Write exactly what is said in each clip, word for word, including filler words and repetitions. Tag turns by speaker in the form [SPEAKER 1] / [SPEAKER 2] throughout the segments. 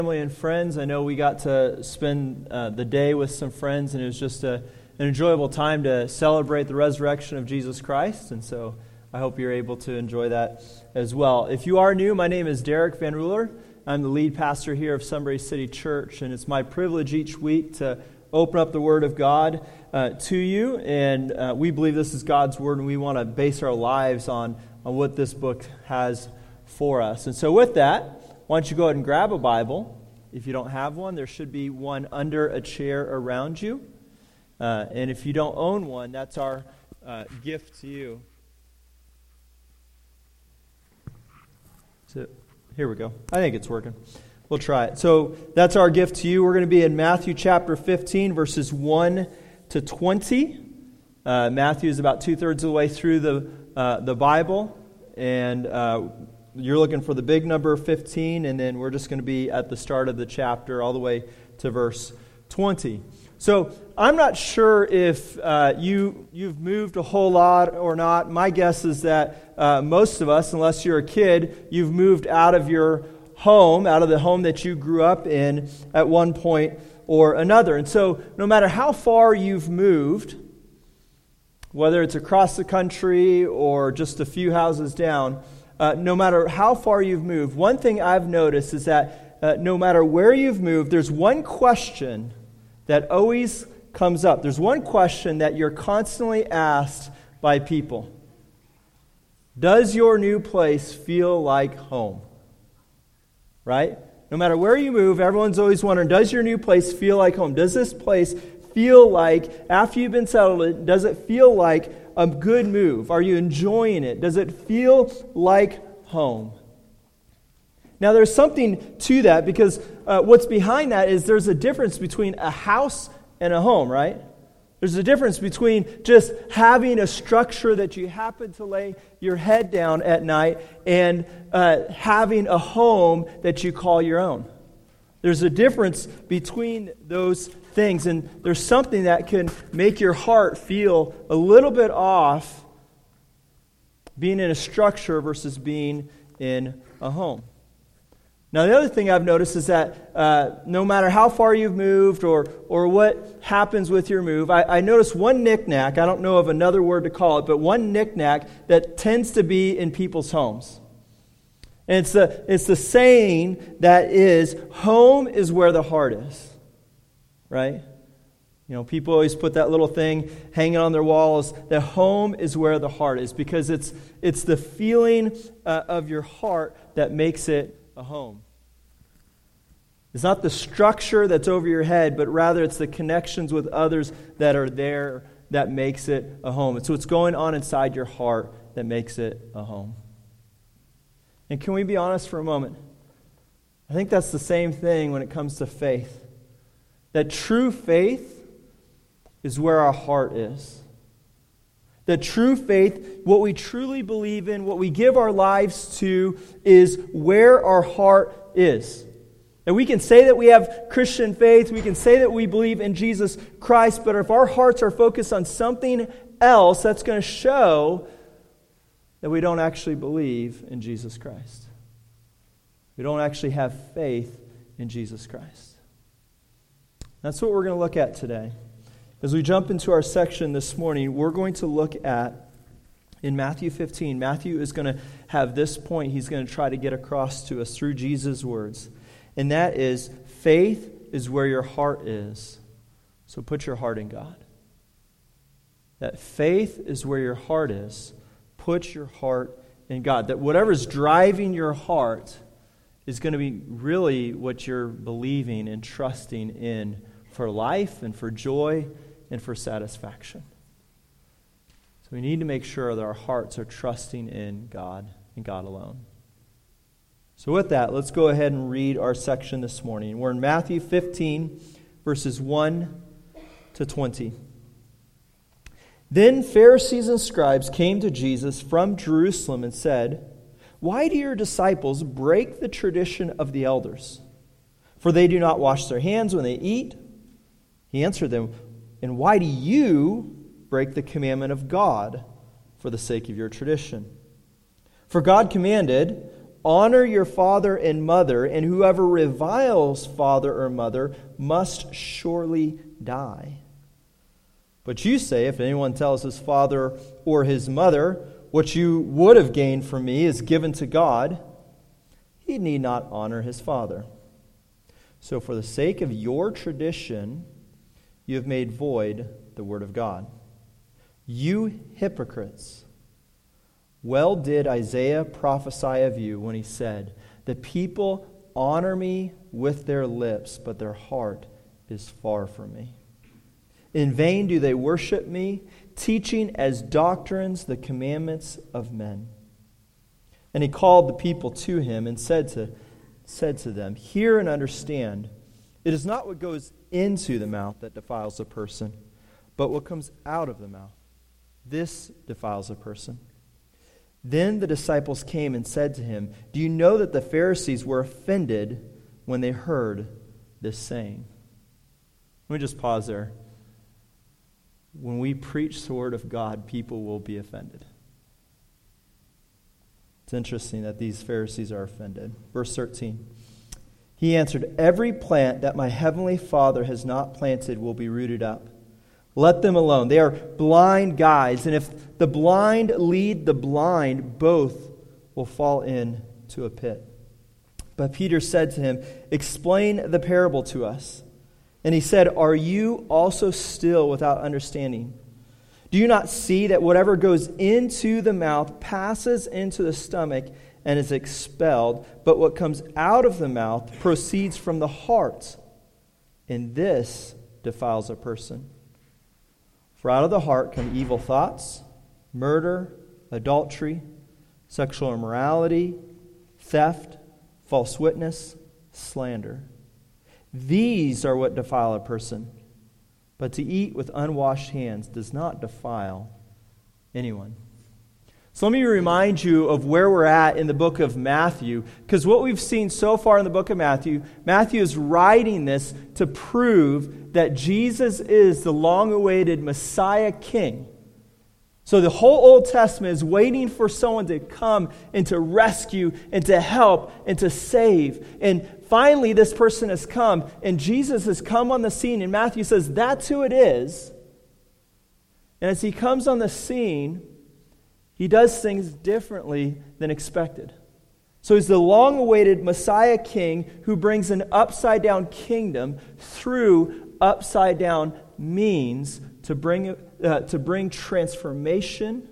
[SPEAKER 1] Family and friends, I know we got to spend uh, the day with some friends, and it was just a, an enjoyable time to celebrate the resurrection of Jesus Christ, and so I hope you're able to enjoy that as well. If you are new, my name is Derek Van Ruler. I'm the lead pastor here of Sunbury City Church, and it's my privilege each week to open up the Word of God uh, to you, and uh, we believe this is God's Word, and we want to base our lives on, on what this book has for us. And so with that, why don't you go ahead and grab a Bible. If you don't have one, there should be one under a chair around you. Uh, and if you don't own one, that's our uh, gift to you. So, here we go. I think it's working. We'll try it. So that's our gift to you. We're going to be in Matthew chapter fifteen, verses one to twenty. Uh, Matthew is about two-thirds of the way through the, uh, the Bible. And uh You're looking for the big number fifteen, and then we're just going to be at the start of the chapter all the way to verse twenty. So I'm not sure if uh, you, you've moved a whole lot or not. My guess is that uh, most of us, unless you're a kid, you've moved out of your home, out of the home that you grew up in at one point or another. And so no matter how far you've moved, whether it's across the country or just a few houses down, Uh, no matter how far you've moved, one thing I've noticed is that uh, no matter where you've moved, there's one question that always comes up. There's one question that you're constantly asked by people. Does your new place feel like home? Right? No matter where you move, everyone's always wondering, does your new place feel like home? Does this place feel like, after you've been settled, does it feel like a good move? Are you enjoying it? Does it feel like home? Now, there's something to that, because uh, what's behind that is there's a difference between a house and a home, right? There's a difference between just having a structure that you happen to lay your head down at night and uh, having a home that you call your own. There's a difference between those things, and there's something that can make your heart feel a little bit off being in a structure versus being in a home. Now, the other thing I've noticed is that uh, no matter how far you've moved or or what happens with your move, I, I notice one knick-knack, I don't know of another word to call it, but one knick-knack that tends to be in people's homes. And it's the, it's the saying that is, home is where the heart is. Right? You know, people always put that little thing hanging on their walls, that home is where the heart is, because it's it's the feeling uh, of your heart that makes it a home. It's not the structure that's over your head, but rather it's the connections with others that are there that makes it a home. It's what's going on inside your heart that makes it a home. And can we be honest for a moment? I think that's the same thing when it comes to faith. That true faith is where our heart is. That true faith, what we truly believe in, what we give our lives to, is where our heart is. And we can say that we have Christian faith, we can say that we believe in Jesus Christ, but if our hearts are focused on something else, that's going to show that we don't actually believe in Jesus Christ. We don't actually have faith in Jesus Christ. That's what we're going to look at today. As we jump into our section this morning, we're going to look at, in Matthew fifteen, Matthew is going to have this point he's going to try to get across to us through Jesus' words. And that is, faith is where your heart is. So put your heart in God. That faith is where your heart is. Put your heart in God. That whatever's driving your heart is going to be really what you're believing and trusting in for life and for joy and for satisfaction. So we need to make sure that our hearts are trusting in God and God alone. So with that, let's go ahead and read our section this morning. We're in Matthew fifteen, verses one to twenty. Then Pharisees and scribes came to Jesus from Jerusalem and said, "Why do your disciples break the tradition of the elders? For they do not wash their hands when they eat." He answered them, "And why do you break the commandment of God for the sake of your tradition? For God commanded, honor your father and mother, and whoever reviles father or mother must surely die. But you say, if anyone tells his father or his mother, what you would have gained from me is given to God, he need not honor his father. So for the sake of your tradition, you have made void the word of God. You hypocrites! Well did Isaiah prophesy of you when he said, the people honor me with their lips, but their heart is far from me. In vain do they worship me, teaching as doctrines the commandments of men. And he called the people to him and said to, said to them, hear and understand. It is not what goes into the mouth that defiles a person, but what comes out of the mouth. This defiles a person. Then the disciples came and said to him, do you know that the Pharisees were offended when they heard this saying? Let me just pause there. When we preach the word of God, people will be offended. It's interesting that these Pharisees are offended. Verse thirteen. He answered, every plant that my heavenly Father has not planted will be rooted up. Let them alone. They are blind guides, and if the blind lead the blind, both will fall into a pit. But Peter said to him, explain the parable to us. And he said, are you also still without understanding? Do you not see that whatever goes into the mouth passes into the stomach and is expelled, but what comes out of the mouth proceeds from the heart, and this defiles a person? For out of the heart come evil thoughts, murder, adultery, sexual immorality, theft, false witness, slander. These are what defile a person. But to eat with unwashed hands does not defile anyone. So let me remind you of where we're at in the book of Matthew, because what we've seen so far in the book of Matthew, Matthew is writing this to prove that Jesus is the long-awaited Messiah King. So the whole Old Testament is waiting for someone to come and to rescue and to help and to save. And finally, this person has come, and Jesus has come on the scene, and Matthew says that's who it is. And as he comes on the scene, he does things differently than expected. So he's the long-awaited Messiah King who brings an upside-down kingdom through upside-down means to bring uh, to bring transformation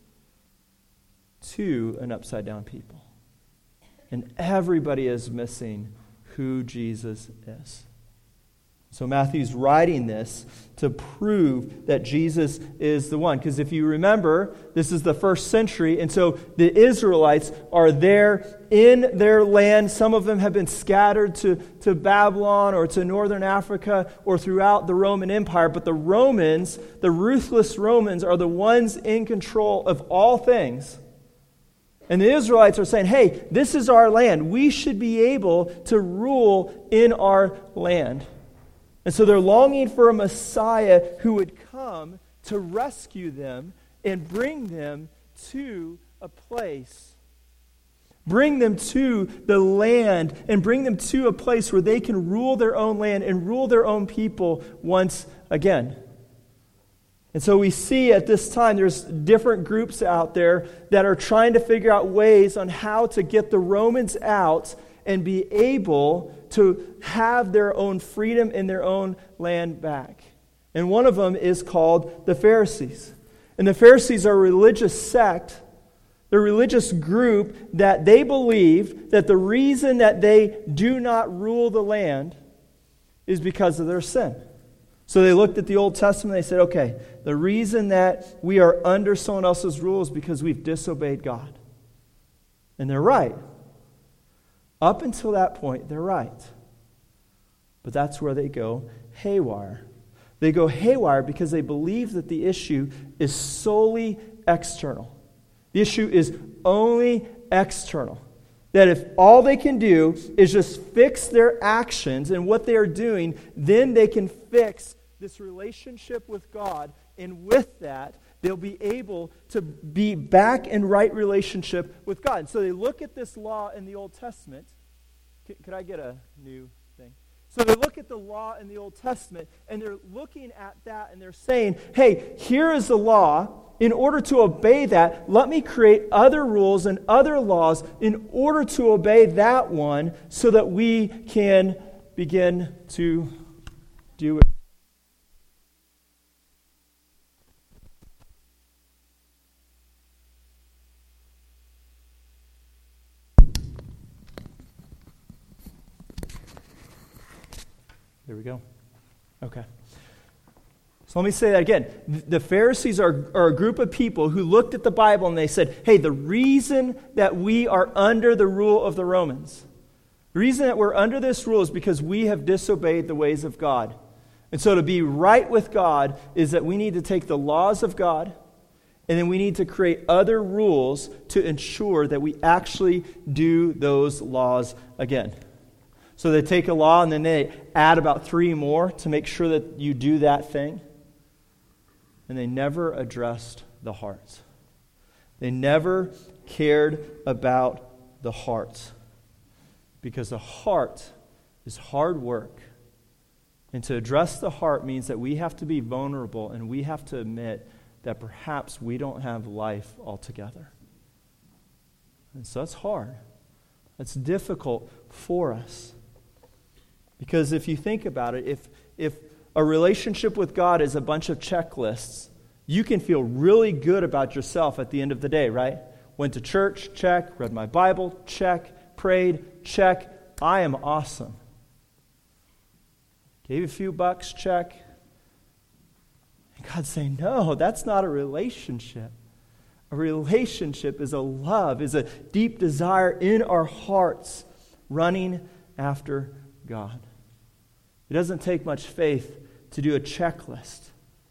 [SPEAKER 1] to an upside-down people. And everybody is missing who Jesus is. So Matthew's writing this to prove that Jesus is the one. Because if you remember, this is the first century, and so the Israelites are there in their land. Some of them have been scattered to, to Babylon or to northern Africa or throughout the Roman Empire. But the Romans, the ruthless Romans, are the ones in control of all things. And the Israelites are saying, hey, this is our land. We should be able to rule in our land. And so they're longing for a Messiah who would come to rescue them and bring them to a place. Bring them to the land and bring them to a place where they can rule their own land and rule their own people once again. And so we see at this time there's different groups out there that are trying to figure out ways on how to get the Romans out and be able to have their own freedom in their own land back. And one of them is called the Pharisees. And the Pharisees are a religious sect, they're a religious group that they believe that the reason that they do not rule the land is because of their sin. So they looked at the Old Testament and they said, okay, the reason that we are under someone else's rule is because we've disobeyed God. And they're right. Up until that point, they're right. But that's where they go haywire. They go haywire because they believe that the issue is solely external. The issue is only external. That if all they can do is just fix their actions and what they are doing, then they can fix this relationship with God. And with that, they'll be able to be back in right relationship with God. And so they look at this law in the Old Testament. C- could I get a new thing? So they look at the law in the Old Testament, and they're looking at that, and they're saying, hey, here is the law. In order to obey that, let me create other rules and other laws in order to obey that one so that we can begin to do it. There we go. Okay. So let me say that again. The Pharisees are, are a group of people who looked at the Bible and they said, hey, the reason that we are under the rule of the Romans, the reason that we're under this rule is because we have disobeyed the ways of God. And so to be right with God is that we need to take the laws of God and then we need to create other rules to ensure that we actually do those laws again. So they take a law and then they add about three more to make sure that you do that thing. And they never addressed the heart. They never cared about the heart. Because the heart is hard work. And to address the heart means that we have to be vulnerable and we have to admit that perhaps we don't have life altogether. And so it's hard. It's difficult for us. Because if you think about it, if if a relationship with God is a bunch of checklists, you can feel really good about yourself at the end of the day, right? Went to church, check. Read my Bible, check. Prayed, check. I am awesome. Gave a few bucks, check. And God's saying, no, that's not a relationship. A relationship is a love, is a deep desire in our hearts running after God. It doesn't take much faith to do a checklist.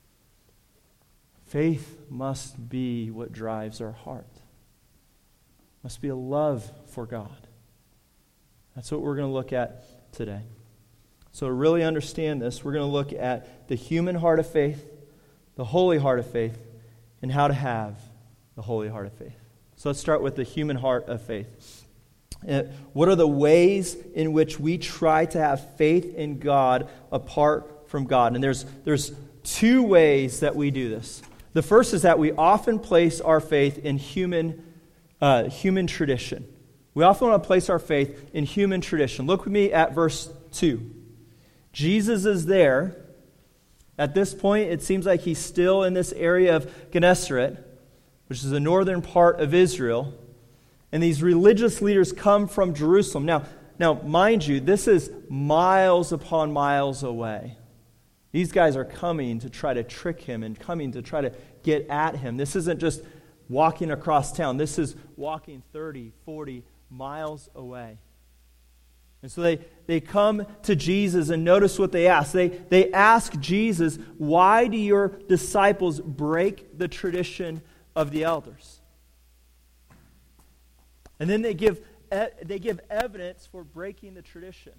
[SPEAKER 1] Faith must be what drives our heart. It must be a love for God. That's what we're going to look at today. So to really understand this, we're going to look at the human heart of faith, the holy heart of faith, and how to have the holy heart of faith. So let's start with the human heart of faith. Uh, what are the ways in which we try to have faith in God apart from God? And there's there's two ways that we do this. The first is that we often place our faith in human uh, human tradition. We often want to place our faith in human tradition. Look with me at verse two. Jesus is there. At this point, it seems like he's still in this area of Gennesaret, which is the northern part of Israel. And these religious leaders come from Jerusalem. Now, now, mind you, this is miles upon miles away. These guys are coming to try to trick him and coming to try to get at him. This isn't just walking across town. This is walking thirty, forty miles away. And so they, they come to Jesus and notice what they ask. They, they ask Jesus, why do your disciples break the tradition of the elders? And then they give they give evidence for breaking the tradition.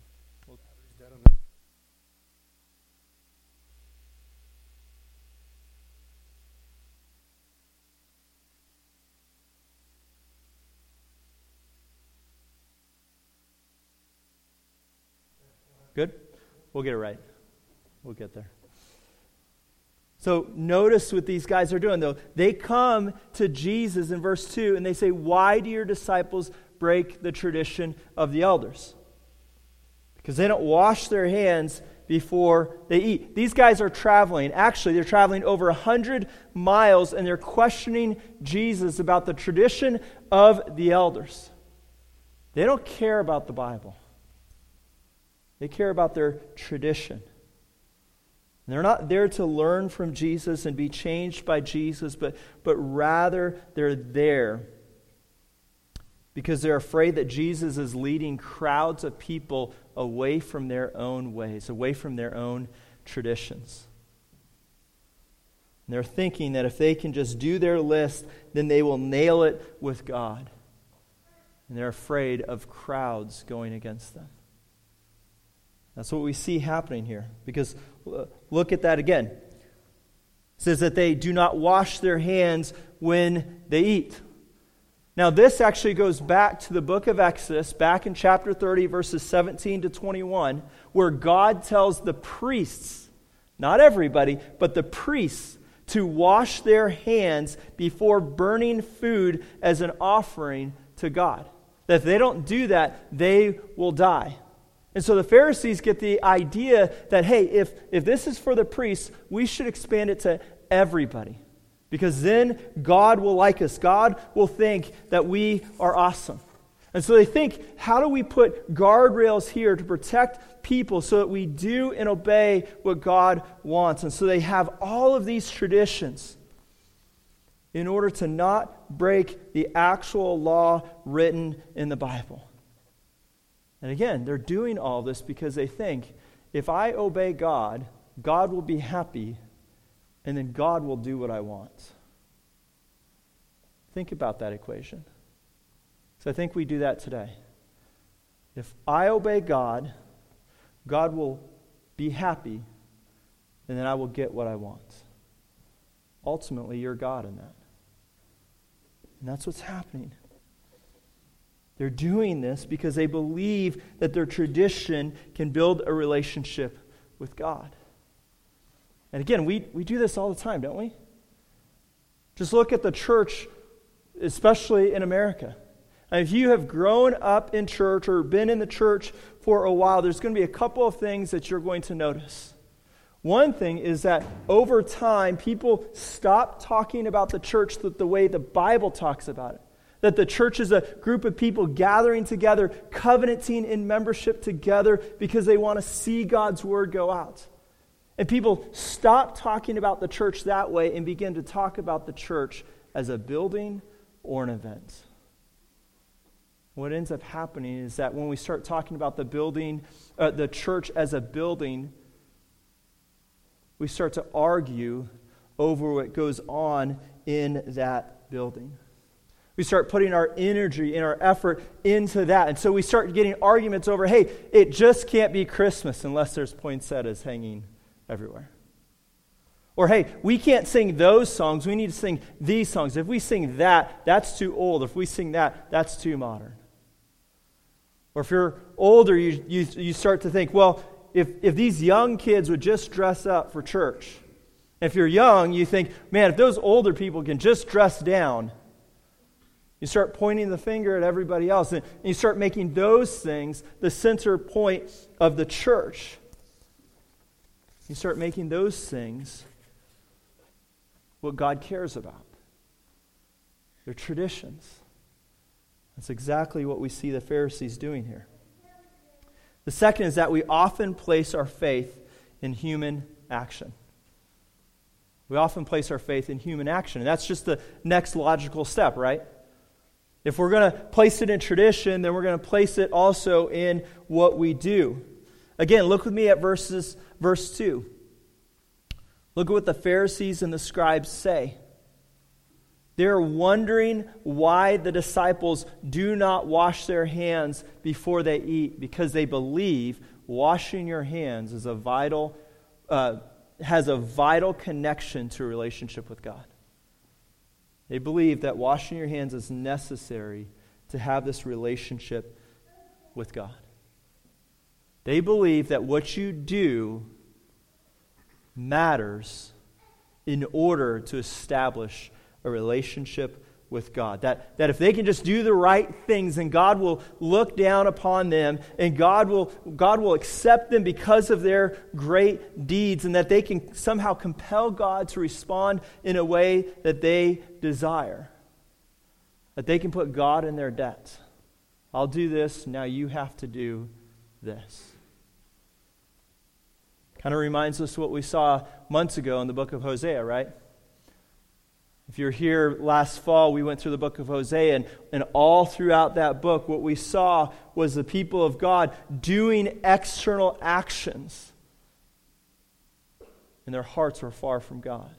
[SPEAKER 1] Good? We'll get it right. We'll get there. So notice what these guys are doing, though. They come to Jesus in verse two, and they say, why do your disciples break the tradition of the elders? Because they don't wash their hands before they eat. These guys are traveling. Actually, they're traveling over one hundred miles, and they're questioning Jesus about the tradition of the elders. They don't care about the Bible. They care about their tradition. They're not there to learn from Jesus and be changed by Jesus, but, but rather they're there because they're afraid that Jesus is leading crowds of people away from their own ways, away from their own traditions. And they're thinking that if they can just do their list, then they will nail it with God. And they're afraid of crowds going against them. That's what we see happening here. Because look at that again. It says that they do not wash their hands when they eat. Now, this actually goes back to the book of Exodus, back in chapter thirty, verses seventeen to twenty-one, where God tells the priests, not everybody, but the priests, to wash their hands before burning food as an offering to God. That if they don't do that, they will die. And so the Pharisees get the idea that, hey, if, if this is for the priests, we should expand it to everybody. Because then God will like us. God will think that we are awesome. And so they think, how do we put guardrails here to protect people so that we do and obey what God wants? And so they have all of these traditions in order to not break the actual law written in the Bible. And again, they're doing all this because they think, if I obey God, God will be happy, and then God will do what I want. Think about that equation. So I think we do that today. If I obey God, God will be happy, and then I will get what I want. Ultimately, you're God in that. And that's what's happening. They're doing this because they believe that their tradition can build a relationship with God. And again, we, we do this all the time, don't we? Just look at the church, especially in America. And if you have grown up in church or been in the church for a while, there's going to be a couple of things that you're going to notice. One thing is that over time, people stop talking about the church the way the Bible talks about it. That the church is a group of people gathering together, covenanting in membership together because they want to see God's word go out. And people stop talking about the church that way and begin to talk about the church as a building or an event. What ends up happening is that when we start talking about the building, uh, the church as a building, we start to argue over what goes on in that building. We start putting our energy and our effort into that. And so we start getting arguments over, hey, it just can't be Christmas unless there's poinsettias hanging everywhere. Or, hey, we can't sing those songs. We need to sing these songs. If we sing that, that's too old. If we sing that, that's too modern. Or if you're older, you, you, you start to think, well, if, if these young kids would just dress up for church. If you're young, you think, man, if those older people can just dress down. You start pointing the finger at everybody else, and you start making those things the center point of the church. You start making those things what God cares about. They're traditions. That's exactly what we see the Pharisees doing here. The second is that we often place our faith in human action. We often place our faith in human action, and that's just the next logical step, right? If we're going to place it in tradition, then we're going to place it also in what we do. Again, look with me at verses, verse two. Look at what the Pharisees and the scribes say. They're wondering why the disciples do not wash their hands before they eat, because they believe washing your hands is a vital, uh, has a vital connection to a relationship with God. They believe that washing your hands is necessary to have this relationship with God. They believe that what you do matters in order to establish a relationship with God. That, that if they can just do the right things, then God will look down upon them, and God will, God will accept them because of their great deeds, and that they can somehow compel God to respond in a way that they desire. That they can put God in their debt. I'll do this, now you have to do this. Kind of reminds us what we saw months ago in the book of Hosea, right? If you're here last fall, we went through the book of Hosea, and, and all throughout that book, what we saw was the people of God doing external actions, and their hearts were far from God.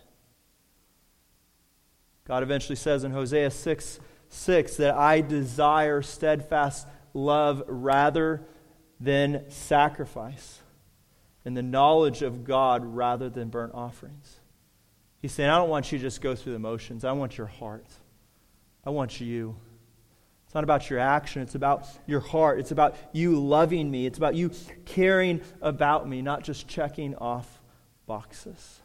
[SPEAKER 1] God eventually says in Hosea six six that I desire steadfast love rather than sacrifice, and the knowledge of God rather than burnt offerings. He's saying, I don't want you to just go through the motions. I want your heart. I want you. It's not about your action. It's about your heart. It's about you loving me. It's about you caring about me, not just checking off boxes.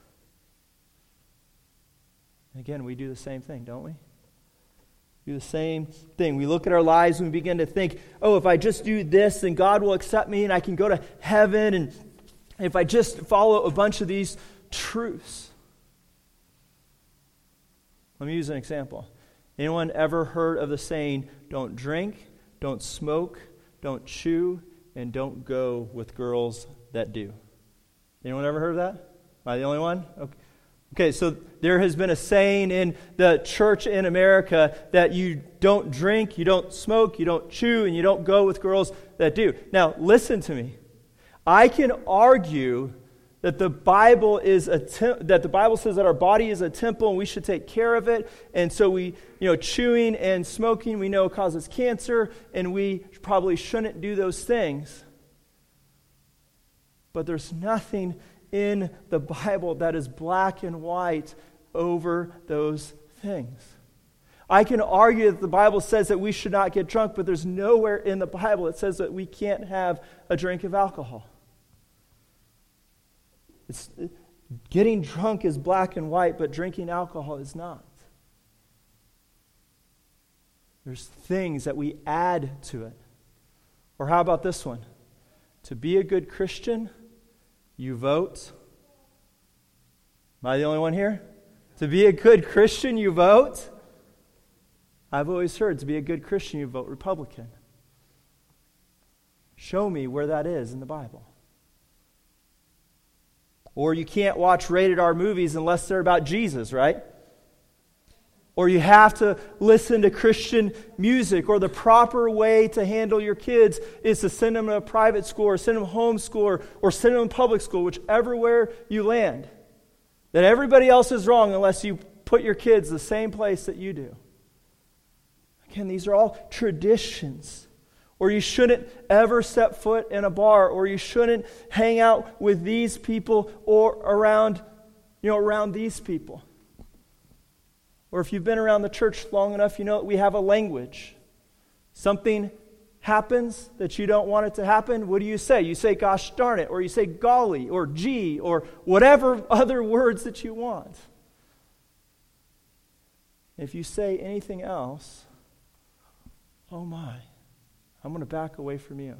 [SPEAKER 1] And again, we do the same thing, don't we? We do the same thing. We look at our lives and we begin to think, oh, if I just do this, then God will accept me and I can go to heaven. And if I just follow a bunch of these truths. Let me use an example. Anyone ever heard of the saying, don't drink, don't smoke, don't chew, and don't go with girls that do? Anyone ever heard of that? Am I the only one? Okay. Okay, so there has been a saying in the church in America that you don't drink, you don't smoke, you don't chew, and you don't go with girls that do. Now, listen to me. I can argue that the Bible is a te- that the Bible says that our body is a temple and we should take care of it. And so we, you know, chewing and smoking we know causes cancer, and we probably shouldn't do those things. But there's nothing in the Bible that is black and white over those things. I can argue that the Bible says that we should not get drunk, but there's nowhere in the Bible that says that we can't have a drink of alcohol. It's, getting drunk is black and white, but drinking alcohol is not. There's things that we add to it. Or how about this one? To be a good Christian, you vote. Am I the only one here? To be a good Christian, you vote. I've always heard to be a good Christian, you vote Republican. Show me where that is in the Bible. Or you can't watch rated R movies unless they're about Jesus, right? Or you have to listen to Christian music, or the proper way to handle your kids is to send them to a private school, or send them homeschool, or, or send them to public school, whichever where you land. That everybody else is wrong unless you put your kids the same place that you do. Again, these are all traditions. Or you shouldn't ever step foot in a bar, or you shouldn't hang out with these people or around, you know, around these people. Or if you've been around the church long enough, you know we have a language. Something happens that you don't want it to happen, what do you say? You say, gosh darn it, or you say golly, or gee, or whatever other words that you want. If you say anything else, oh my, I'm going to back away from you.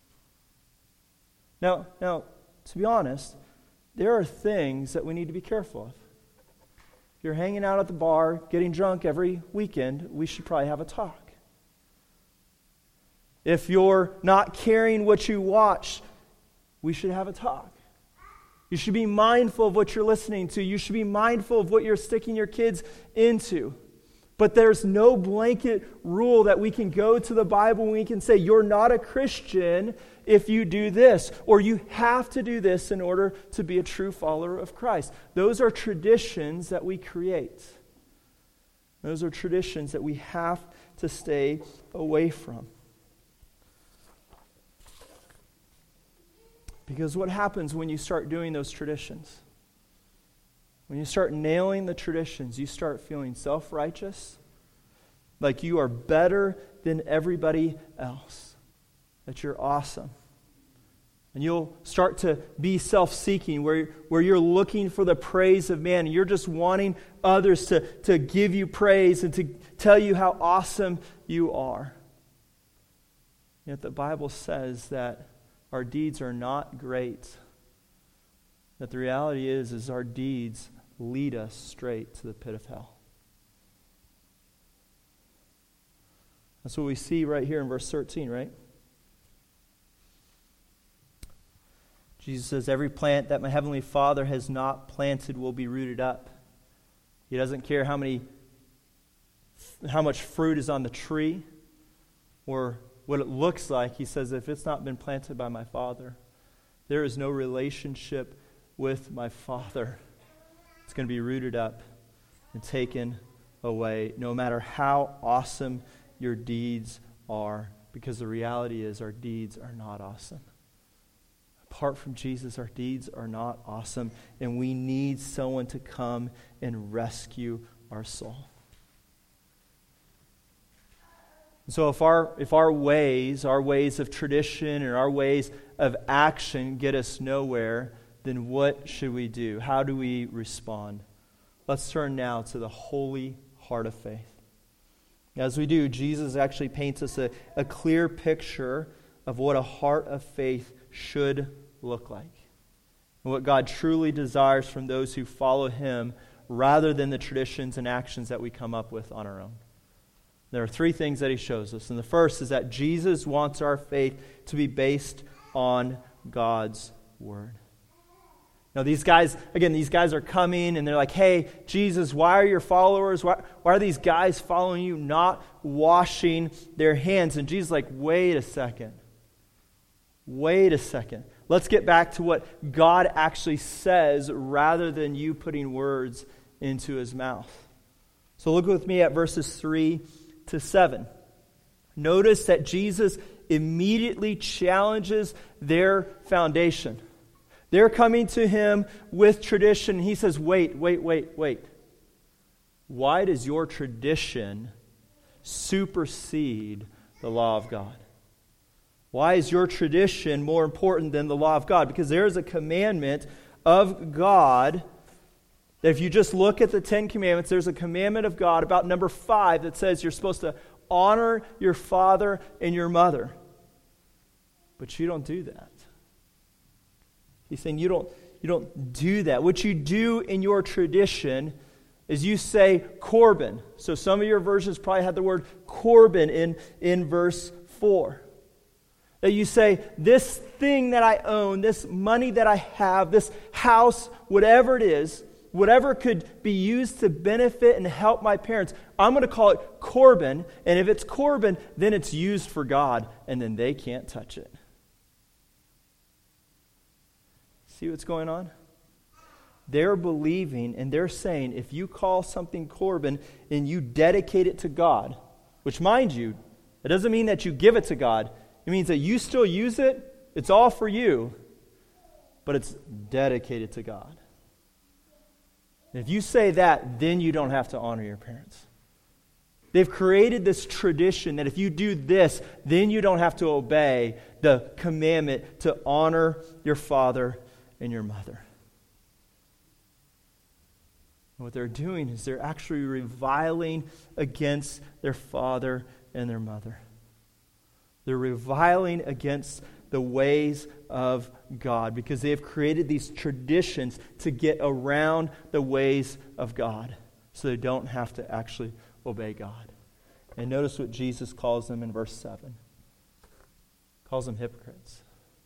[SPEAKER 1] Now, now, to be honest, there are things that we need to be careful of. If you're hanging out at the bar, getting drunk every weekend, we should probably have a talk. If you're not caring what you watch, we should have a talk. You should be mindful of what you're listening to. You should be mindful of what you're sticking your kids into. But there's no blanket rule that we can go to the Bible and we can say, you're not a Christian if you do this, or you have to do this in order to be a true follower of Christ. Those are traditions that we create. Those are traditions that we have to stay away from. Because what happens when you start doing those traditions? When you start nailing the traditions, you start feeling self-righteous, like you are better than everybody else, that you're awesome. And you'll start to be self-seeking, where, where you're looking for the praise of man, and you're just wanting others to, to give you praise and to tell you how awesome you are. Yet the Bible says that our deeds are not great. That the reality is, is our deeds lead us straight to the pit of hell. That's what we see right here in verse thirteen, right? Jesus says, every plant that my heavenly Father has not planted will be rooted up. He doesn't care how many, how much fruit is on the tree or what it looks like. He says, if it's not been planted by my Father, there is no relationship with my Father. It's going to be rooted up and taken away, no matter how awesome your deeds are, because the reality is our deeds are not awesome. apart from Jesus, our deeds are not awesome, and we need someone to come and rescue our soul. So if our if our ways, our ways of tradition and our ways of action get us nowhere, then what should we do? How do we respond? Let's turn now to the holy heart of faith. As we do, Jesus actually paints us a, a clear picture of what a heart of faith should look like, and what God truly desires from those who follow Him, rather than the traditions and actions that we come up with on our own. There are three things that He shows us. And the first is that Jesus wants our faith to be based on God's Word. Now these guys, again, these guys are coming and they're like, hey, Jesus, why are your followers, why, why are these guys following you not washing their hands? And Jesus is like, wait a second. Wait a second. Let's get back to what God actually says rather than you putting words into His mouth. So look with me at verses three to seven. Notice that Jesus immediately challenges their foundation. They're coming to Him with tradition. He says, wait, wait, wait, wait. Why does your tradition supersede the law of God? Why is your tradition more important than the law of God? Because there is a commandment of God that if you just look at the Ten Commandments, there's a commandment of God about number five that says you're supposed to honor your father and your mother. But you don't do that. He's saying you don't, you don't do that. What you do in your tradition is you say Corban. So some of your versions probably had the word Corban in, in verse four. That you say, this thing that I own, this money that I have, this house, whatever it is, whatever could be used to benefit and help my parents, I'm going to call it Corban. And if it's Corban, then it's used for God, and then they can't touch it. See what's going on? They're believing and they're saying if you call something Corban and you dedicate it to God, which mind you, it doesn't mean that you give it to God. It means that you still use it. It's all for you, but it's dedicated to God. And if you say that, then you don't have to honor your parents. They've created this tradition that if you do this, then you don't have to obey the commandment to honor your father and your mother. And what they're doing is they're actually reviling against their father and their mother. They're reviling against the ways of God because they have created these traditions to get around the ways of God so they don't have to actually obey God. And notice what Jesus calls them in verse seven. He calls them hypocrites.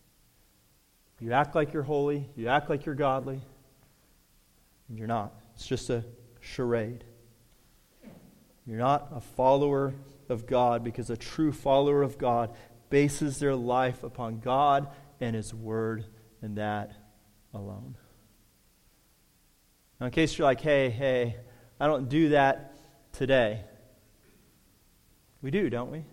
[SPEAKER 1] You act like you're holy, you act like you're godly, and you're not. It's just a charade. You're not a follower of God because a true follower of God bases their life upon God and His Word and that alone. Now, in case you're like, hey, hey, I don't do that today. We do, don't we?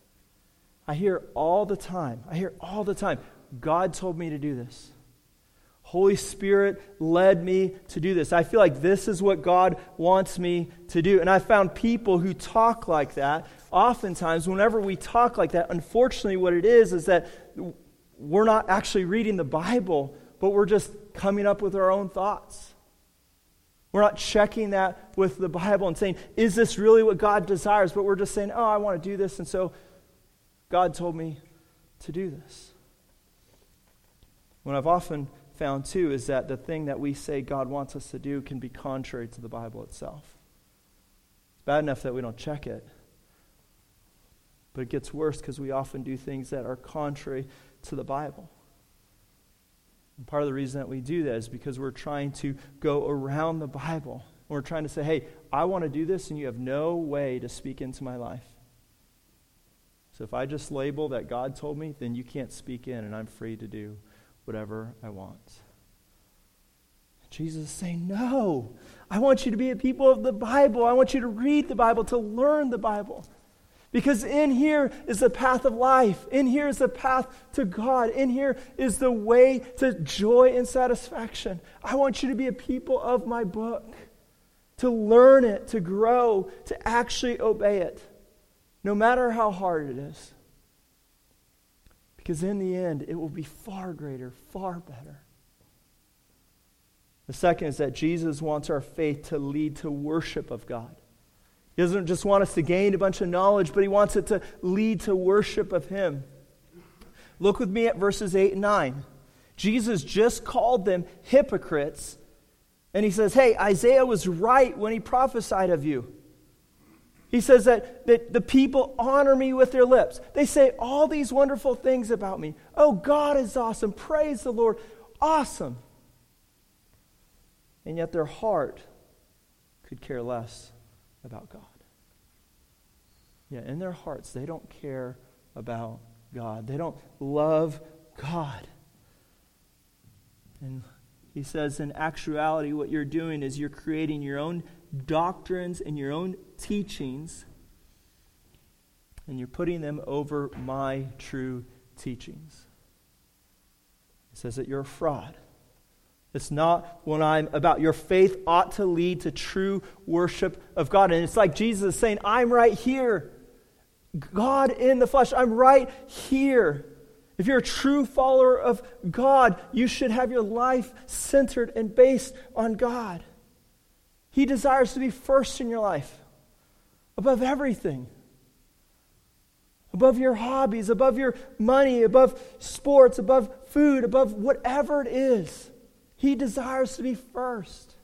[SPEAKER 1] I hear all the time, I hear all the time, God told me to do this. Holy Spirit led me to do this. I feel like this is what God wants me to do. And I found people who talk like that. Oftentimes, whenever we talk like that, unfortunately what it is is that we're not actually reading the Bible, but we're just coming up with our own thoughts. We're not checking that with the Bible and saying, is this really what God desires? But we're just saying, oh, I want to do this, and so God told me to do this. What I've often found too is that the thing that we say God wants us to do can be contrary to the Bible itself. It's bad enough that we don't check it, but it gets worse because we often do things that are contrary to the Bible. And part of the reason that we do that is because we're trying to go around the Bible. We're trying to say, hey, I want to do this and you have no way to speak into my life. So if I just label that God told me, then you can't speak in and I'm free to do whatever I want. Jesus is saying, no, I want you to be a people of the Bible. I want you to read the Bible, to learn the Bible. Because in here is the path of life. In here is the path to God. In here is the way to joy and satisfaction. I want you to be a people of my book, to learn it, to grow, to actually obey it, no matter how hard it is. Because in the end, it will be far greater, far better. The second is that Jesus wants our faith to lead to worship of God. He doesn't just want us to gain a bunch of knowledge, but he wants it to lead to worship of him. Look with me at verses eight and nine. Jesus just called them hypocrites, and he says, hey, Isaiah was right when he prophesied of you. He says that, that the people honor me with their lips. They say all these wonderful things about me. Oh, God is awesome. Praise the Lord. Awesome. And yet their heart could care less about God. Yeah, in their hearts, they don't care about God. They don't love God. And he says, in actuality, what you're doing is you're creating your own doctrines and your own teachings, and you're putting them over my true teachings. He says that you're a fraud. It's not when I'm about your faith ought to lead to true worship of God. And it's like Jesus is saying, I'm right here. God in the flesh, I'm right here. If you're a true follower of God, you should have your life centered and based on God. He desires to be first in your life, above everything. Above your hobbies, above your money, above sports, above food, above whatever it is. He desires to be first.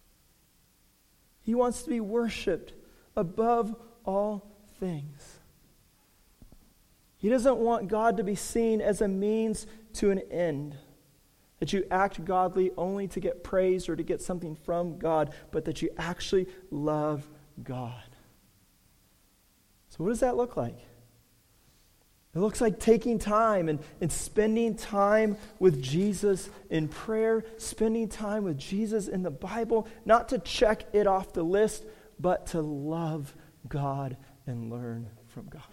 [SPEAKER 1] He wants to be worshipped above all things. He doesn't want God to be seen as a means to an end. That you act godly only to get praise or to get something from God, but that you actually love God. So what does that look like? It looks like taking time and, and spending time with Jesus in prayer, spending time with Jesus in the Bible, not to check it off the list, but to love God and learn from God.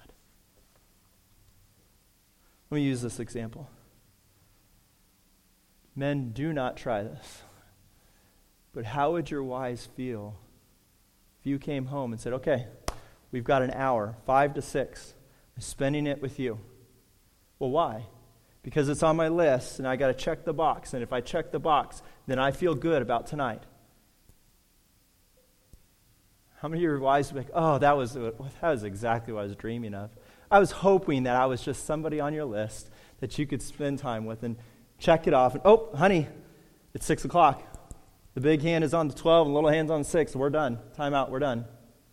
[SPEAKER 1] Let me use this example. Men, do not try this. But how would your wives feel if you came home and said, okay, we've got an hour, five to six, I'm spending it with you. Well, why? Because it's on my list and I got to check the box. And if I check the box, then I feel good about tonight. How many of your wives would be like, oh, that was, that was exactly what I was dreaming of. I was hoping that I was just somebody on your list that you could spend time with and check it off. And, oh, honey, it's six o'clock. The big hand is on the twelve and the little hand's on the six. We're done. Time out. We're done.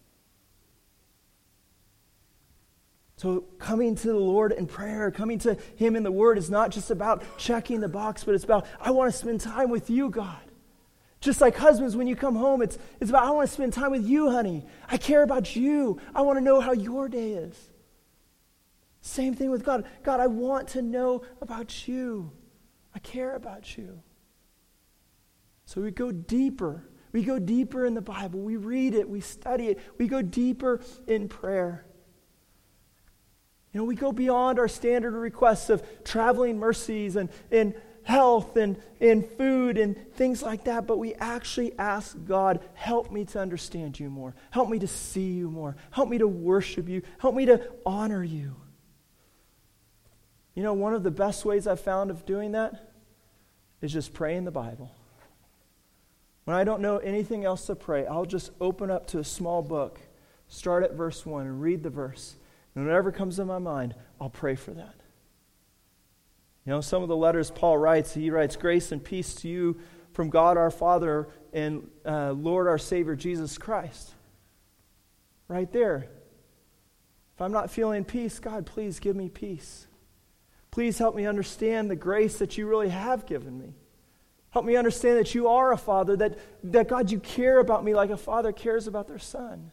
[SPEAKER 1] So coming to the Lord in prayer, coming to Him in the Word is not just about checking the box, but it's about, I want to spend time with you, God. Just like husbands, when you come home, it's, it's about, I want to spend time with you, honey. I care about you. I want to know how your day is. Same thing with God. God, I want to know about you. I care about you. So we go deeper. We go deeper in the Bible. We read it. We study it. We go deeper in prayer. You know, we go beyond our standard requests of traveling mercies and, and health and, and food and things like that, but we actually ask God, help me to understand you more. Help me to see you more. Help me to worship you. Help me to honor you. You know, one of the best ways I've found of doing that is just praying the Bible. When I don't know anything else to pray, I'll just open up to a small book, start at verse one, and read the verse. And whatever comes to my mind, I'll pray for that. You know, some of the letters Paul writes, he writes, grace and peace to you from God our Father and uh, Lord our Savior, Jesus Christ. Right there. If I'm not feeling peace, God, please give me peace. Please help me understand the grace that you really have given me. Help me understand that you are a father, that, that God, you care about me like a father cares about their son.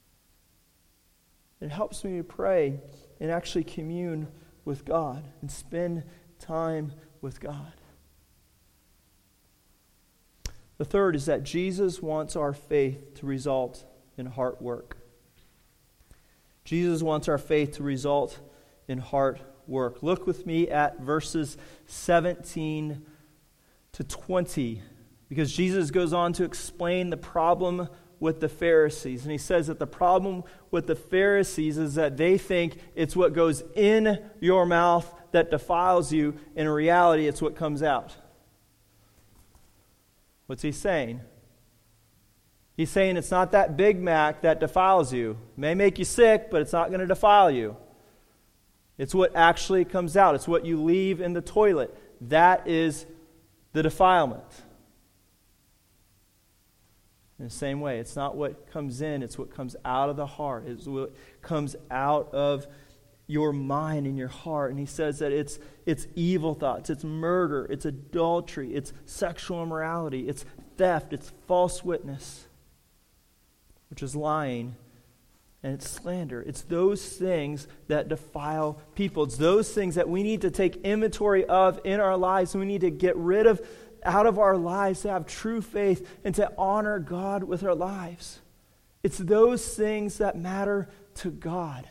[SPEAKER 1] It helps me to pray and actually commune with God and spend time with God. The third is that Jesus wants our faith to result in heart work. Jesus wants our faith to result in heart work. Look with me at verses seventeen to twenty, because Jesus goes on to explain the problem with the Pharisees. And he says that the problem with the Pharisees is that they think it's what goes in your mouth that defiles you. In reality, it's what comes out. What's he saying? He's saying it's not that Big Mac that defiles you. It may make you sick, but it's not going to defile you. It's what actually comes out. It's what you leave in the toilet. That is the defilement. In the same way, it's not what comes in, it's what comes out of the heart. It's what comes out of your mind and your heart. And he says that it's it's evil thoughts, it's murder, it's adultery, it's sexual immorality, it's theft, it's false witness, which is lying, and it's slander. It's those things that defile people. It's those things that we need to take inventory of in our lives. We need to get rid of out of our lives to have true faith and to honor God with our lives. It's those things that matter to God.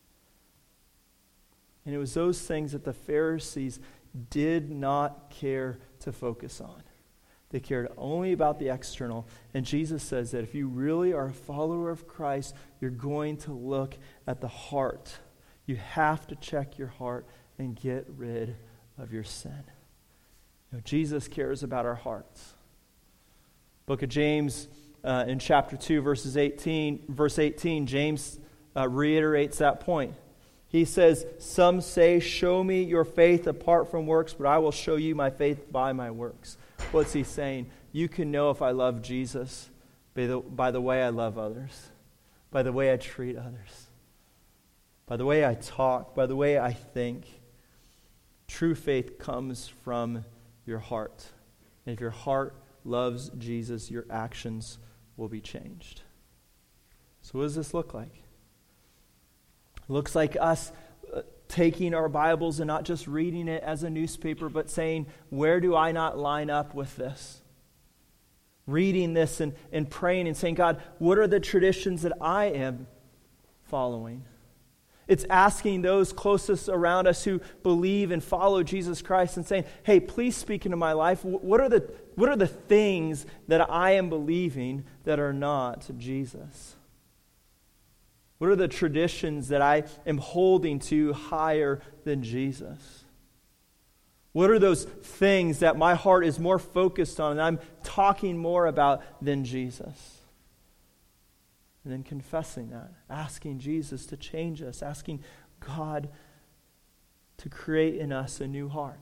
[SPEAKER 1] And it was those things that the Pharisees did not care to focus on. They cared only about the external. And Jesus says that if you really are a follower of Christ, you're going to look at the heart. You have to check your heart and get rid of your sin. You know, Jesus cares about our hearts. Book of James, uh, in chapter two, verses eighteen, verse eighteen, James uh, reiterates that point. He says, "Some say, 'Show me your faith apart from works, but I will show you my faith by my works.'" What's he saying? You can know if I love Jesus by the, by the way I love others, by the way I treat others, by the way I talk, by the way I think. True faith comes from your heart. And if your heart loves Jesus, your actions will be changed. So what does this look like? It looks like us uh, taking our Bibles and not just reading it as a newspaper, but saying, where do I not line up with this? Reading this and, and praying and saying, God, what are the traditions that I am following? It's asking those closest around us who believe and follow Jesus Christ and saying, hey, please speak into my life. What are the, what are the things that I am believing that are not Jesus? What are the traditions that I am holding to higher than Jesus? What are those things that my heart is more focused on and I'm talking more about than Jesus? And then confessing that, asking Jesus to change us, asking God to create in us a new heart.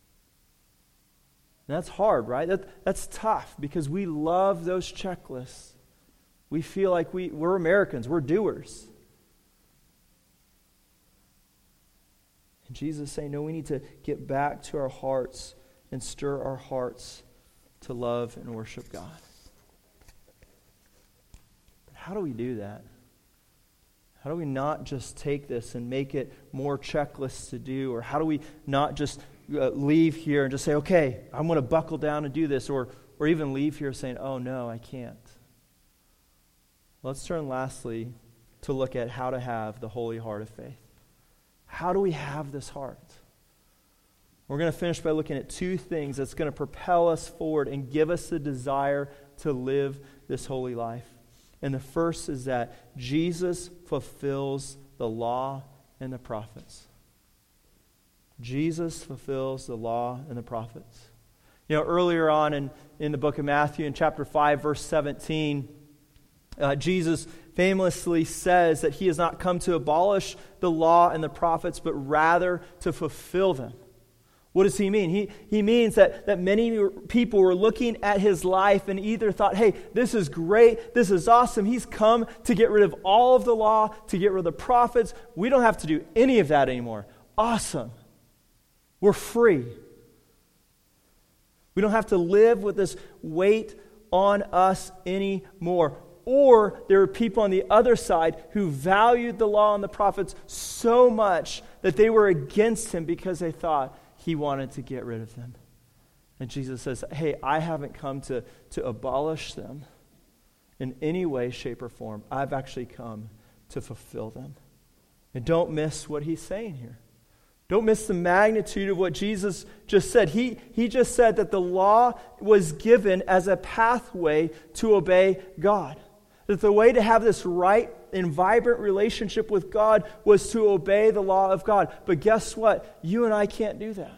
[SPEAKER 1] And that's hard, right? That, that's tough because we love those checklists. We feel like we, we're Americans, we're doers. And Jesus is saying, no, we need to get back to our hearts and stir our hearts to love and worship God. How do we do that? How do we not just take this and make it more checklists to do? Or how do we not just uh, leave here and just say, okay, I'm going to buckle down and do this? Or, or even leave here saying, oh no, I can't. Let's turn lastly to look at how to have the holy heart of faith. How do we have this heart? We're going to finish by looking at two things that's going to propel us forward and give us the desire to live this holy life. And the first is that Jesus fulfills the law and the prophets. Jesus fulfills the law and the prophets. You know, earlier on in, in the book of Matthew, in chapter five, verse seventeen, uh, Jesus famously says that he has not come to abolish the law and the prophets, but rather to fulfill them. What does he mean? He, he means that, that many people were looking at his life and either thought, hey, this is great, this is awesome. He's come to get rid of all of the law, to get rid of the prophets. We don't have to do any of that anymore. Awesome. We're free. We don't have to live with this weight on us anymore. Or there were people on the other side who valued the law and the prophets so much that they were against him because they thought he wanted to get rid of them. And Jesus says, hey, I haven't come to, to abolish them in any way, shape, or form. I've actually come to fulfill them. And don't miss what he's saying here. Don't miss the magnitude of what Jesus just said. He, he just said that the law was given as a pathway to obey God. That the way to have this right and vibrant relationship with God was to obey the law of God. But guess what? You and I can't do that.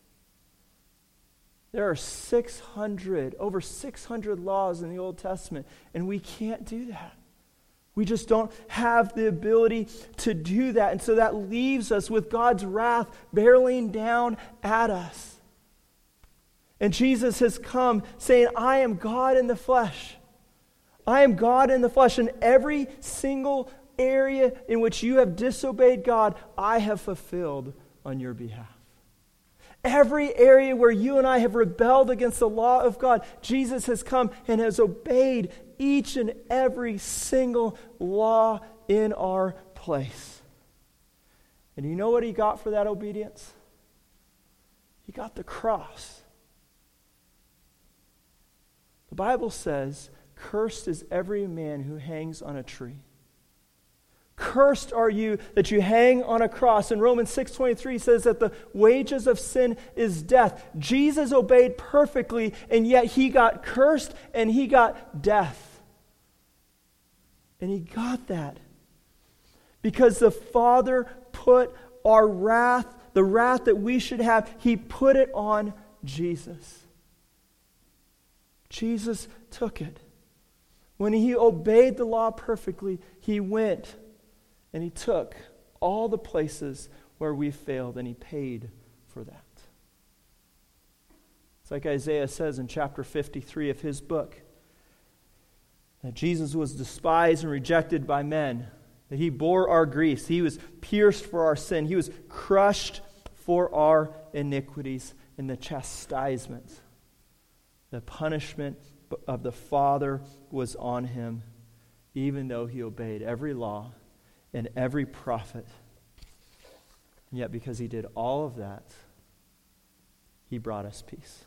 [SPEAKER 1] There are six hundred, over six hundred laws in the Old Testament, and we can't do that. We just don't have the ability to do that. And so that leaves us with God's wrath barreling down at us. And Jesus has come saying, I am God in the flesh. I am God in the flesh. And every single area in which you have disobeyed God, I have fulfilled on your behalf. Every area where you and I have rebelled against the law of God, Jesus has come and has obeyed each and every single law in our place. And you know what he got for that obedience? He got the cross. The Bible says, cursed is every man who hangs on a tree. Cursed are you that you hang on a cross. And Romans six twenty-three says that the wages of sin is death. Jesus obeyed perfectly, and yet he got cursed and he got death. And he got that because the Father put our wrath, the wrath that we should have, he put it on Jesus. Jesus took it. When he obeyed the law perfectly, he went and he took all the places where we failed, and he paid for that. It's like Isaiah says in chapter fifty-three of his book, that Jesus was despised and rejected by men, that he bore our griefs, he was pierced for our sin, he was crushed for our iniquities, and the chastisement, the punishment of the Father was on him, even though he obeyed every law and every prophet. And yet because he did all of that, he brought us peace.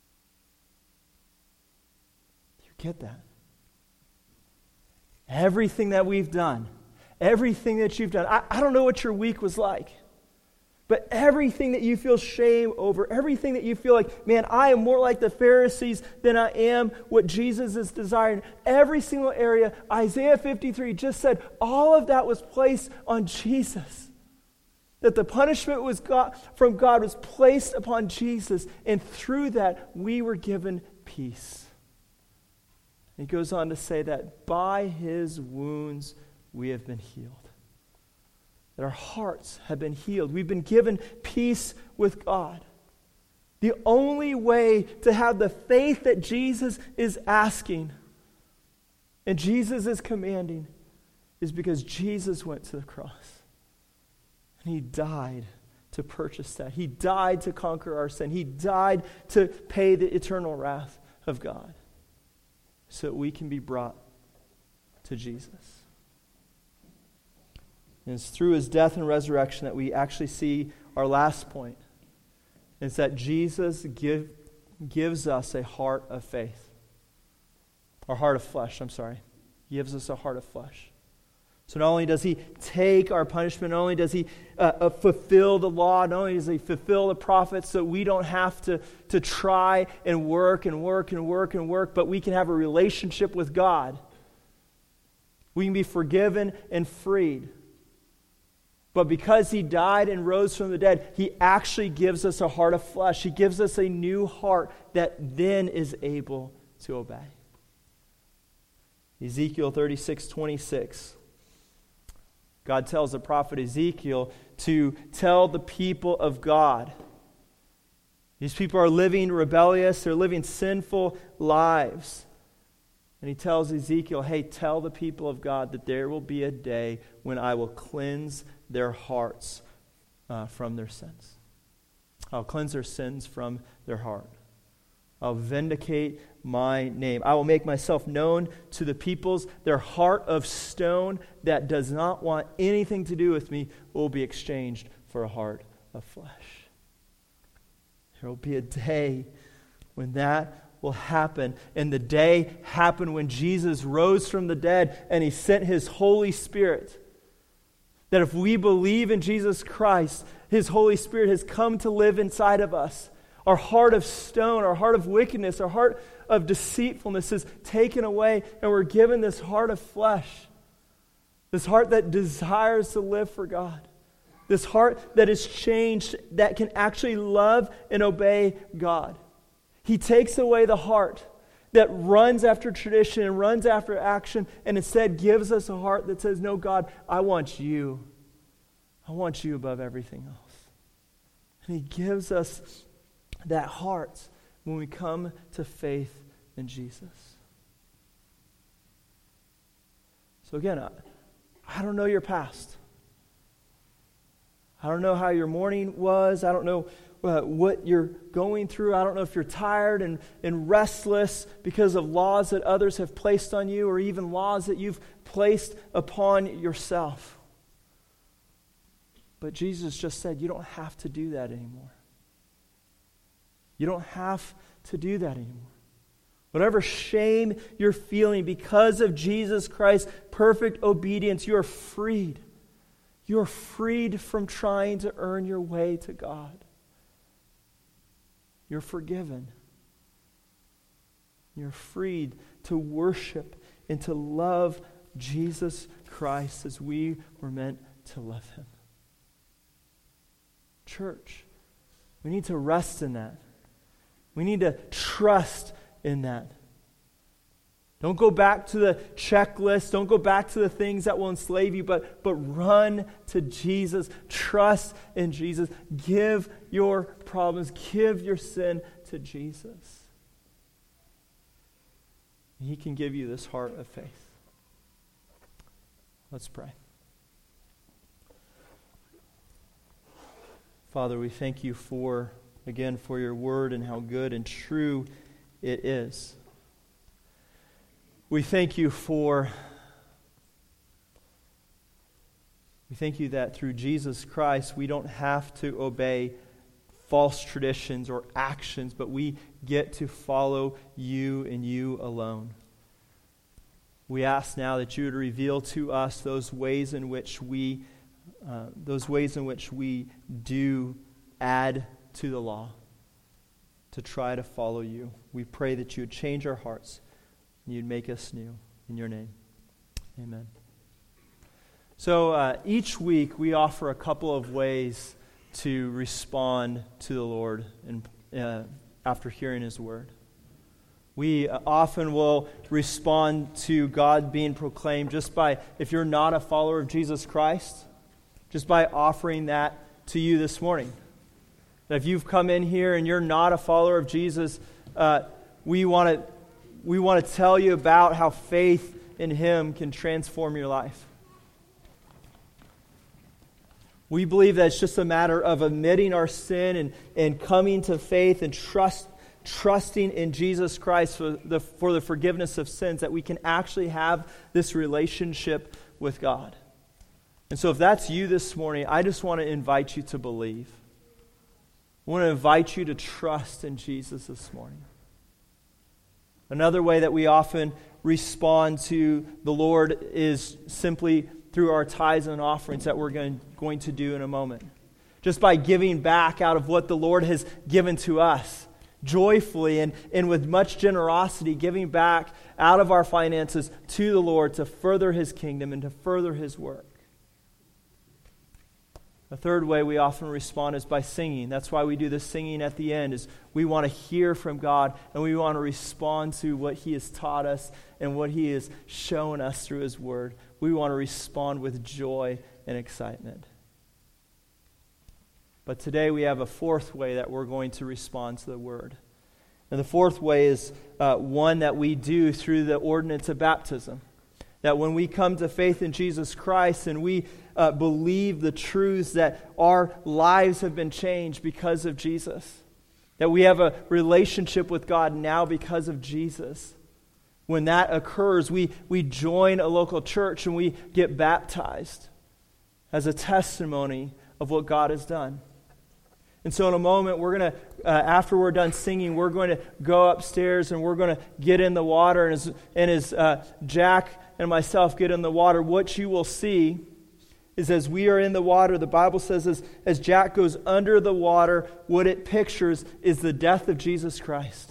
[SPEAKER 1] Do you get that? Everything that we've done, everything that you've done, I, I don't know what your week was like, but everything that you feel shame over, everything that you feel like, man, I am more like the Pharisees than I am what Jesus is desiring. Every single area, Isaiah fifty-three just said all of that was placed on Jesus. That the punishment was God, from God was placed upon Jesus, and through that we were given peace. He goes on to say that by his wounds we have been healed. That our hearts have been healed. We've been given peace with God. The only way to have the faith that Jesus is asking and Jesus is commanding is because Jesus went to the cross. And he died to purchase that. He died to conquer our sin. He died to pay the eternal wrath of God so that we can be brought to Jesus. And it's through his death and resurrection that we actually see our last point. It's that Jesus give, gives us a heart of faith. Or heart of flesh, I'm sorry. He gives us a heart of flesh. So not only does he take our punishment, not only does he uh, uh, fulfill the law, not only does he fulfill the prophets so we don't have to, to try and work and work and work and work, but we can have a relationship with God. We can be forgiven and freed. But because he died and rose from the dead, he actually gives us a heart of flesh. He gives us a new heart that then is able to obey. Ezekiel thirty-six twenty-six. God tells the prophet Ezekiel to tell the people of God. These people are living rebellious, they're living sinful lives. And he tells Ezekiel, hey, tell the people of God that there will be a day when I will cleanse their hearts uh, from their sins. I'll cleanse their sins from their heart. I'll vindicate my name. I will make myself known to the peoples. Their heart of stone that does not want anything to do with me will be exchanged for a heart of flesh. There will be a day when that will happen. And the day happened when Jesus rose from the dead and he sent his Holy Spirit. That if we believe in Jesus Christ, His Holy Spirit has come to live inside of us. Our heart of stone, our heart of wickedness, our heart of deceitfulness is taken away, and we're given this heart of flesh. This heart that desires to live for God. This heart that is changed, that can actually love and obey God. He takes away the heart that runs after tradition and runs after action, and instead gives us a heart that says, no, God, I want you. I want you above everything else. And He gives us that heart when we come to faith in Jesus. So again, I, I don't know your past. I don't know how your morning was. I don't know uh, what you're going through. I don't know if you're tired and, and restless because of laws that others have placed on you, or even laws that you've placed upon yourself. But Jesus just said, you don't have to do that anymore. You don't have to do that anymore. Whatever shame you're feeling because of Jesus Christ's perfect obedience, you are freed. You are freed from trying to earn your way to God. You're forgiven. You're freed to worship and to love Jesus Christ as we were meant to love Him. Church, we need to rest in that. We need to trust in that. Don't go back to the checklist. Don't go back to the things that will enslave you, but, but run to Jesus. Trust in Jesus. Give your problems, give your sin to Jesus. He can give you this heart of faith. Let's pray. Father, we thank you for, again, for your word and how good and true it is. We thank you for, we thank you that through Jesus Christ we don't have to obey false traditions or actions, but we get to follow you and you alone. We ask now that you would reveal to us those ways in which we, uh, those ways in which we do add to the law to try to follow you. We pray that you would change our hearts. You'd make us new. In your name, amen. So uh, each week we offer a couple of ways to respond to the Lord and, uh, after hearing His word. We uh, often will respond to God being proclaimed just by, if you're not a follower of Jesus Christ, just by offering that to you this morning. That if you've come in here and you're not a follower of Jesus, uh, we want to We want to tell you about how faith in Him can transform your life. We believe that it's just a matter of admitting our sin and, and coming to faith and trust, trusting in Jesus Christ for the, for the forgiveness of sins, that we can actually have this relationship with God. And so if that's you this morning, I just want to invite you to believe. I want to invite you to trust in Jesus this morning. Another way that we often respond to the Lord is simply through our tithes and offerings that we're going, going to do in a moment. Just by giving back out of what the Lord has given to us, joyfully and, and with much generosity, giving back out of our finances to the Lord to further His kingdom and to further His work. A third way we often respond is by singing. That's why we do the singing at the end, is we want to hear from God and we want to respond to what He has taught us and what He has shown us through His word. We want to respond with joy and excitement. But today we have a fourth way that we're going to respond to the word. And the fourth way is uh, one that we do through the ordinance of baptism. That when we come to faith in Jesus Christ and we uh, believe the truths that our lives have been changed because of Jesus, that we have a relationship with God now because of Jesus. When that occurs, we, we join a local church and we get baptized as a testimony of what God has done. And so in a moment, we're going to, uh, after we're done singing, we're going to go upstairs and we're going to get in the water. And as, and as uh, Jack and myself get in the water, what you will see is as we are in the water, the Bible says as, as Jack goes under the water, what it pictures is the death of Jesus Christ.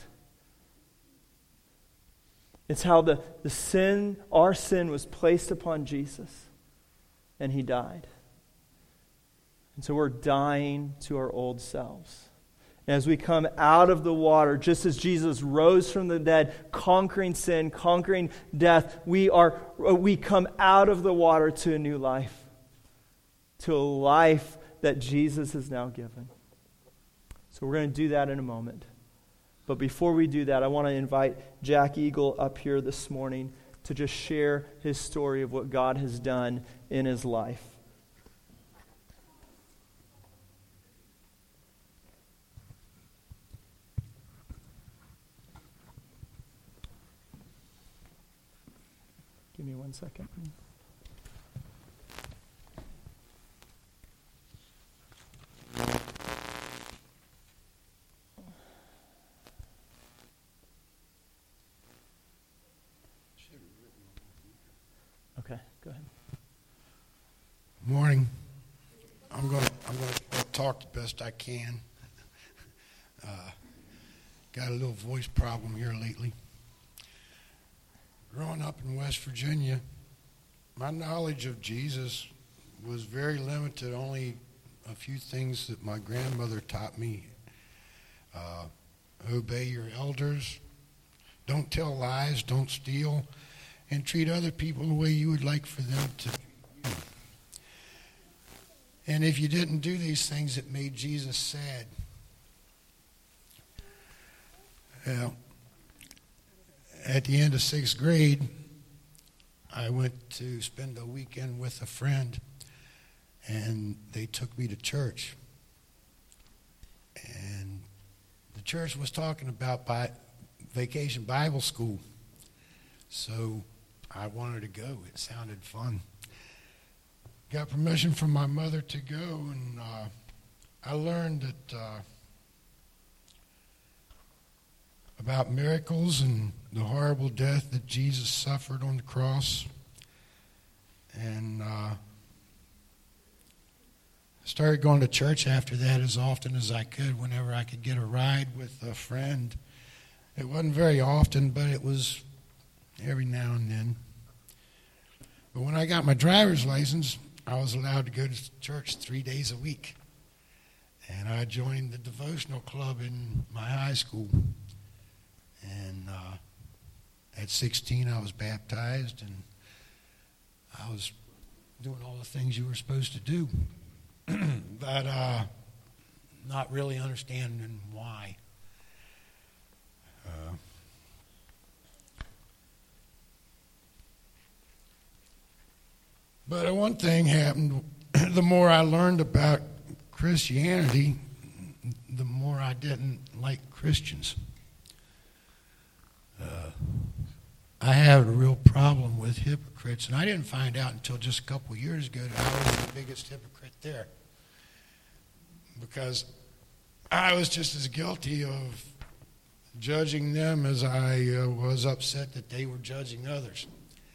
[SPEAKER 1] It's how the, the sin, our sin was placed upon Jesus, and he died. And so we're dying to our old selves. And as we come out of the water, just as Jesus rose from the dead, conquering sin, conquering death, we are we come out of the water to a new life, to a life that Jesus has now given. So we're going to do that in a moment. But before we do that, I want to invite Jack Eagle up here this morning to just share his story of what God has done in his life. Give me one second. Okay, go ahead.
[SPEAKER 2] Morning. I'm going to I'm going to talk the best I can. Uh, got a little voice problem here lately. Growing up in West Virginia, my knowledge of Jesus was very limited. Only a few things that my grandmother taught me. Uh, obey your elders. Don't tell lies. Don't steal. And treat other people the way you would like for them to treat you. And if you didn't do these things, it made Jesus sad. Well, at the end of sixth grade, I went to spend a weekend with a friend, and they took me to church. And the church was talking about bi- Vacation Bible School. So I wanted to go. It sounded fun. Got permission from my mother to go, and uh, I learned that uh, about miracles and the horrible death that Jesus suffered on the cross. And uh, started going to church after that as often as I could, whenever I could get a ride with a friend. It wasn't very often, but it was every now and then. But when I got my driver's license, I was allowed to go to church three days a week. And I joined the devotional club in my high school. And uh, at sixteen, I was baptized, and I was doing all the things you were supposed to do. But uh, not really understanding why. Uh, But one thing happened. The more I learned about Christianity, the more I didn't like Christians. Uh, I had a real problem with hypocrites, and I didn't find out until just a couple of years ago that I was the biggest hypocrite there. Because I was just as guilty of judging them as I uh, was upset that they were judging others.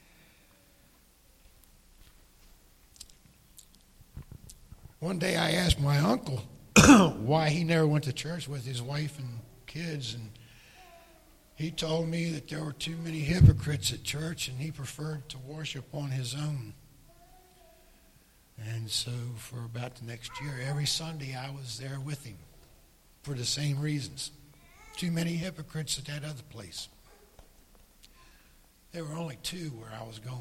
[SPEAKER 2] One day I asked my uncle why he never went to church with his wife and kids, and he told me that there were too many hypocrites at church and he preferred to worship on his own. And so for about the next year, every Sunday I was there with him for the same reasons. Too many hypocrites at that other place. There were only two where I was going.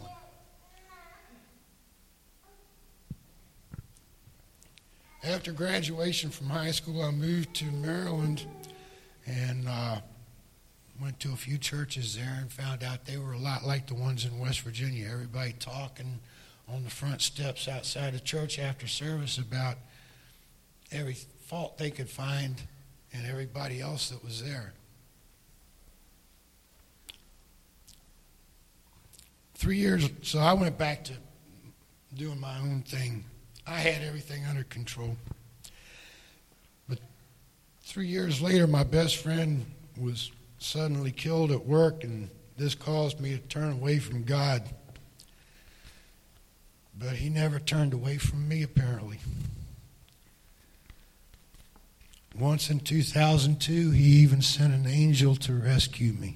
[SPEAKER 2] After graduation from high school, I moved to Maryland and uh, went to a few churches there and found out they were a lot like the ones in West Virginia. Everybody talking on the front steps outside the church after service about every fault they could find in everybody else that was there. Three years, so I went back to doing my own thing. I had everything under control. But three years later, my best friend was suddenly killed at work, and this caused me to turn away from God. But he never turned away from me, apparently. Once in two thousand two, he even sent an angel to rescue me.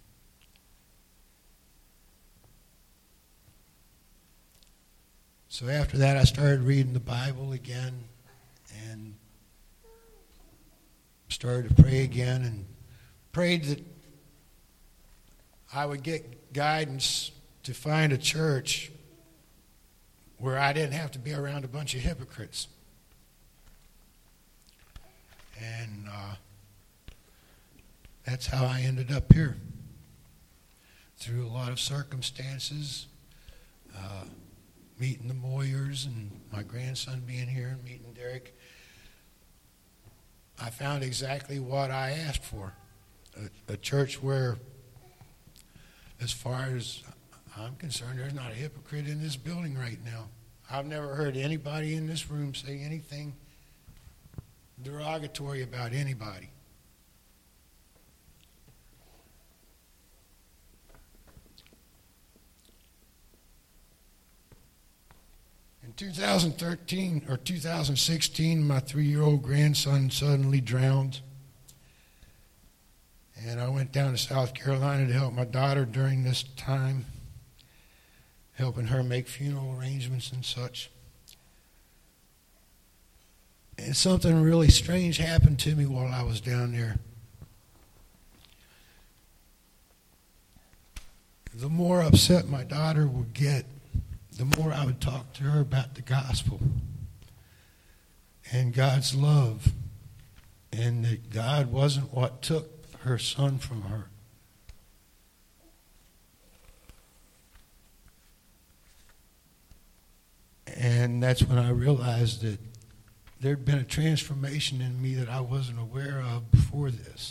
[SPEAKER 2] So after that, I started reading the Bible again and started to pray again and prayed that I would get guidance to find a church where I didn't have to be around a bunch of hypocrites. And uh, that's how I ended up here. Through a lot of circumstances, uh, meeting the Moyers and my grandson being here and meeting Derek, I found exactly what I asked for. A, a church where, as far as I'm concerned, there's not a hypocrite in this building right now. I've never heard anybody in this room say anything derogatory about anybody. In two thousand thirteen or two thousand sixteen, my three-year-old grandson suddenly drowned. And I went down to South Carolina to help my daughter during this time, helping her make funeral arrangements and such. And something really strange happened to me while I was down there. The more upset my daughter would get, the more I would talk to her about the gospel and God's love, and that God wasn't what took her son from her. And that's when I realized that there'd been a transformation in me that I wasn't aware of before this.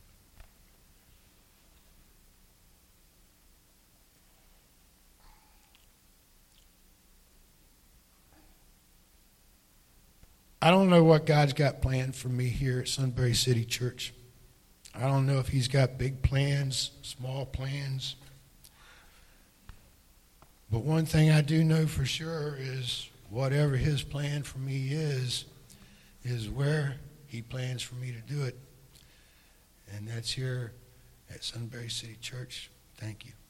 [SPEAKER 2] I don't know what God's got planned for me here at Sunbury City Church. I don't know if he's got big plans, small plans. But one thing I do know for sure is whatever his plan for me is, is where he plans for me to do it. And that's here at Sunbury City Church. Thank you.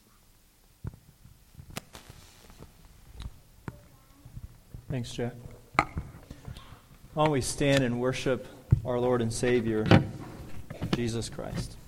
[SPEAKER 1] Thanks, Jack. Why don't we stand and worship our Lord and Savior, Jesus Christ.